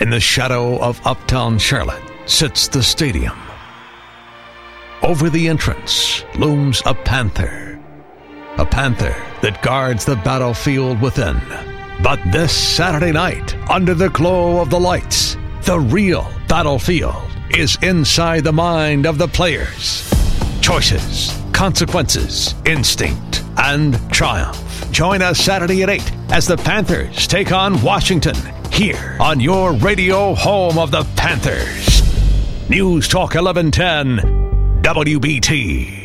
In the shadow of uptown Charlotte sits the stadium. Over the entrance looms a panther that guards the battlefield within. But this Saturday night, under the glow of the lights, the real battlefield is inside the mind of the players. Choices, consequences, instinct, and triumph. Join us Saturday at 8 as the Panthers take on Washington here on your radio home of the Panthers. News Talk 1110, WBT.